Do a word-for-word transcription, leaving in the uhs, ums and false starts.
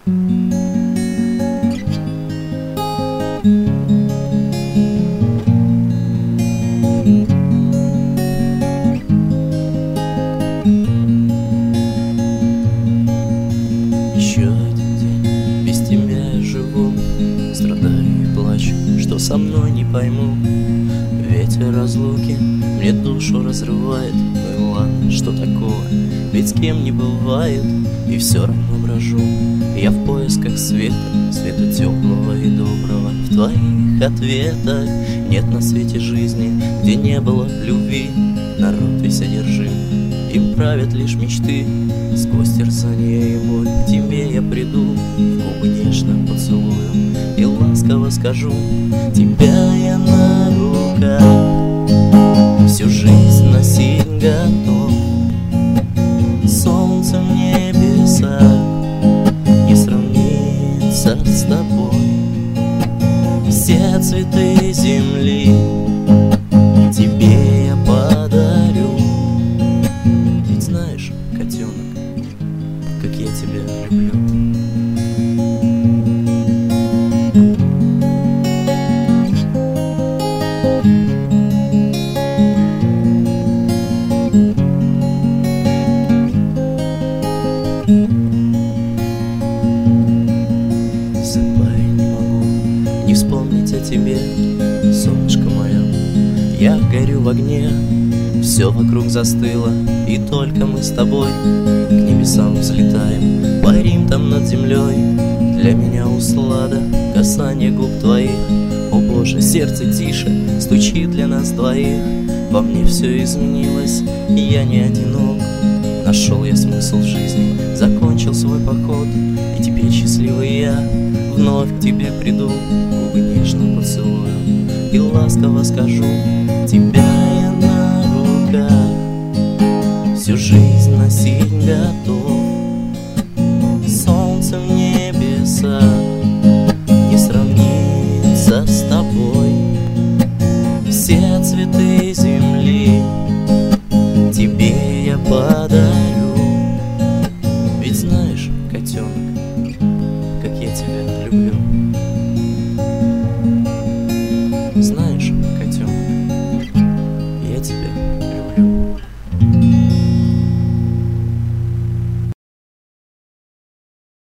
Еще один день без тебя я живу, страдаю и плачу, что со мной не пойму. Ветер разлуки мне душу разрывает. Ну и ладно, что такого, ведь с кем не бывает. И все равно брожу я в поисках света, света теплого и доброго. В твоих ответах нет на свете жизни, где не было любви. Народ весь одержим, им правят лишь мечты. Сквозь терзание и боль к тебе я приду, в губы нежно поцелую и ласково скажу: тебя я на руках всю жизнь носить готов. Солнце в небесах не сравнится с тобой. Все цветы земли тебе я подарю. Ведь знаешь, котенок, как я тебя люблю. Засыпай, не могу не вспомнить о тебе, солнышко мое. Я горю в огне, все вокруг застыло, и только мы с тобой к небесам взлетаем, парим там над землей. Для меня услада касание губ твоих. О Боже, сердце тише стучит для нас двоих. Во мне все изменилось, и я не одинок. Нашел я смысл в жизни, закончил свой поход, и теперь счастливый я вновь к тебе приду, губы нежно поцелую и ласково скажу: тебя я на руках всю жизнь носить готов. Солнце в небесах не сравнится с тобой. Все цветы земли